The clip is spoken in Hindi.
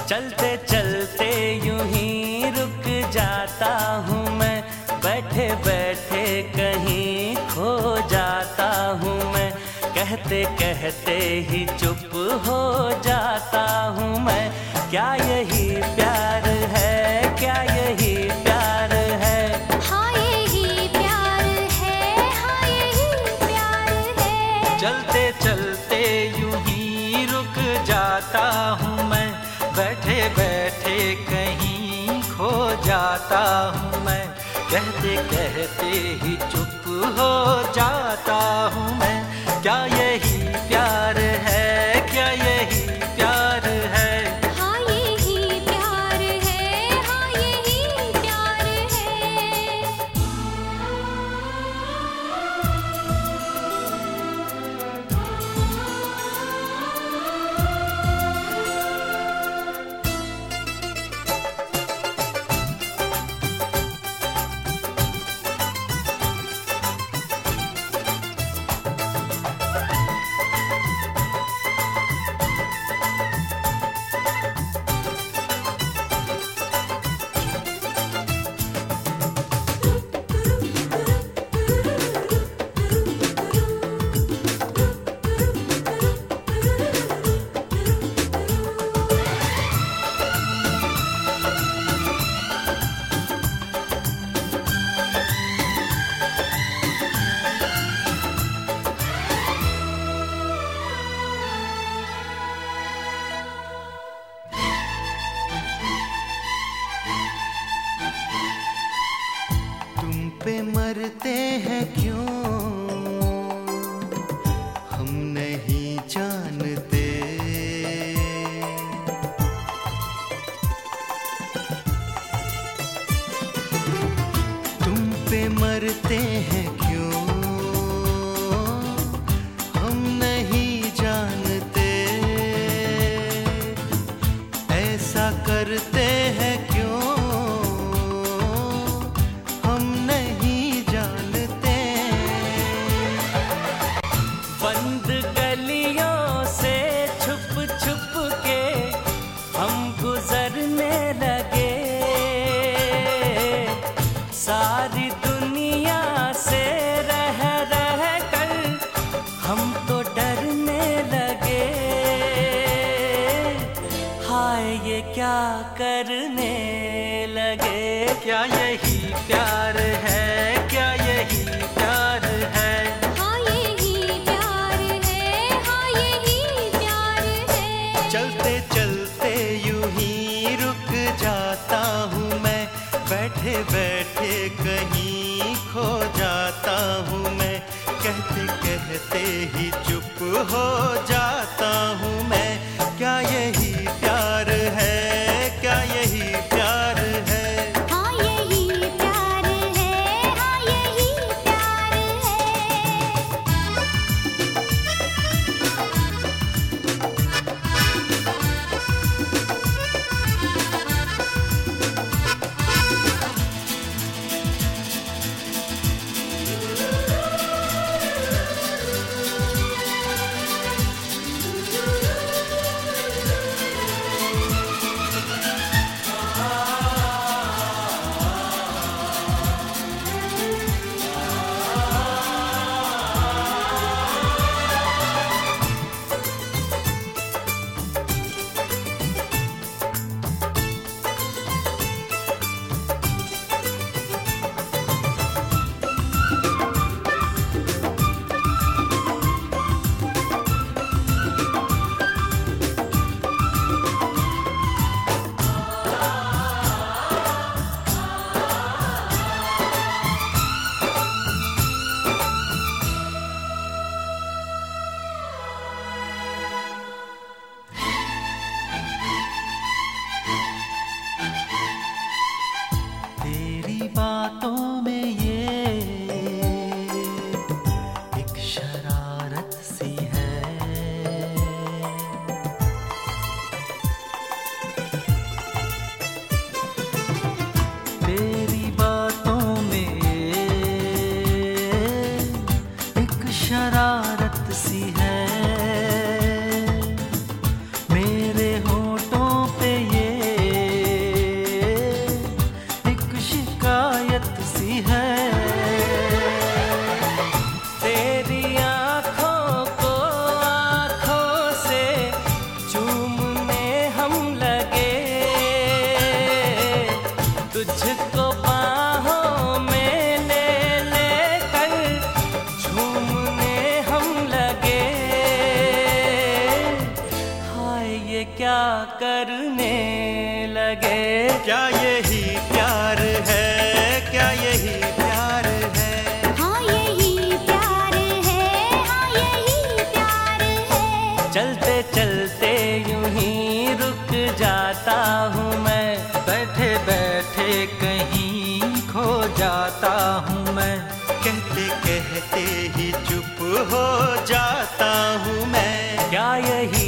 चलते चलते यूं ही रुक जाता हूँ मैं, बैठे बैठे कहीं खो जाता हूँ मैं, कहते कहते ही चुप हो जाता हूँ मैं। क्या यही प्यार है, क्या यही प्यार है? हाँ यही प्यार है, हाँ यही प्यार है। चलते चलते यूं ही रुक जाता हूँ मैं, बैठे बैठे कहीं खो जाता हूँ मैं, कहते कहते ही चुप हो जाता हूँ मैं। क्या यही प्यार है, क्या यही प्यार है? हाँ यही प्यार है, हाँ यही प्यार है। पे मरते हैं क्यों हम नहीं जानते, तुम पे मरते हैं क्यों हम नहीं जानते, ऐसा करते हैं क्यों बंद गलियों से छुप छुप के हम गुजरने लगे, सारी दुनिया से रह रह कर हम तो डरने लगे। हाय ये क्या करने लगे? क्या यही प्यार है, क्या यही प्यार है? चलते चलते यूं ही रुक जाता हूँ मैं, बैठे बैठे कहीं खो जाता हूँ मैं, कहते कहते ही चुप हो जाता हूँ मैं। क्या यही प्यार है, क्या यही प्यार है? हाँ यही प्यार है, हाँ यही प्यार है। करने लगे। क्या यही प्यार है, क्या यही प्यार है? हाँ यही प्यार है, हाँ यही प्यार है। चलते चलते यूं ही रुक जाता हूँ मैं, बैठे बैठे कहीं खो जाता हूँ मैं, कहते कहते ही चुप हो जाता हूँ मैं। क्या यही